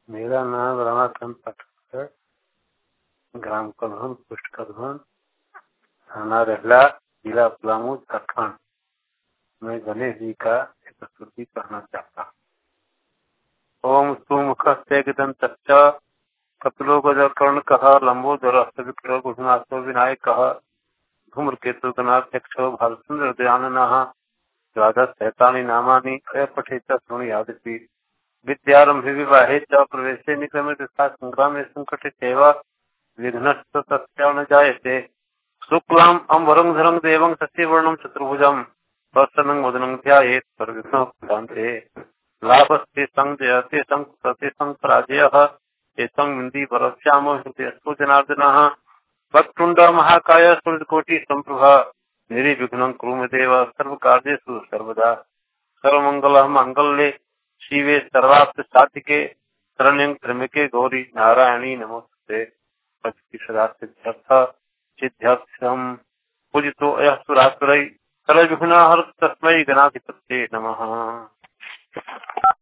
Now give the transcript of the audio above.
मेरा नाम रमाकांत पाठक है। ग्राम कलहन, पोस्ट कलहन, थाना रहला, जिला पलामू, झारखंड। मैं गणेश जी का एक स्तुति करना चाहता हूँ। ओम सुमुखस्तेगदंतश्च कपिलो गजकर्णकः लंबोदरस्तविक्रमगुणासो विनायकः धूम्रकेतुगणाध्यक्षो भालचंद्रदयाननः द्वादशैतानि नामानि अयपठेत शृणुयादपि विद्यारंभे विवाहे च प्रवेशे निक्रमे तथा संग्रामे संकटे चैव विघ्नश्च तस्य न जायते। शुक्लाम् अम्बरं धरं देवं शशिवर्णं चतुर्भुजं प्रसन्नं वदनं ध्यायेत् सर्वविघ्नोपशान्ते। लाभस्ते संजयते संसते संपराजयः एतं विन्दि वरस्यामो हृदयस्थो जनार्दनः। वक्रतुण्ड महाकाय सूर्यकोटि सम्प्रभा निर्विघ्नं कुरु मे देव सर्वकार्येषु सर्वदा। सर्वमंगल मांगल्ये शिवे सर्वार्थ साधिके शरण्यं त्र्यंबके गौरी नारायणी नमोस्तुते। सदा सिद्ध्यर्थम पूजितो अयः सुरासुरै सर्वविघ्नहर तस्मै गणाधिपतये नमः।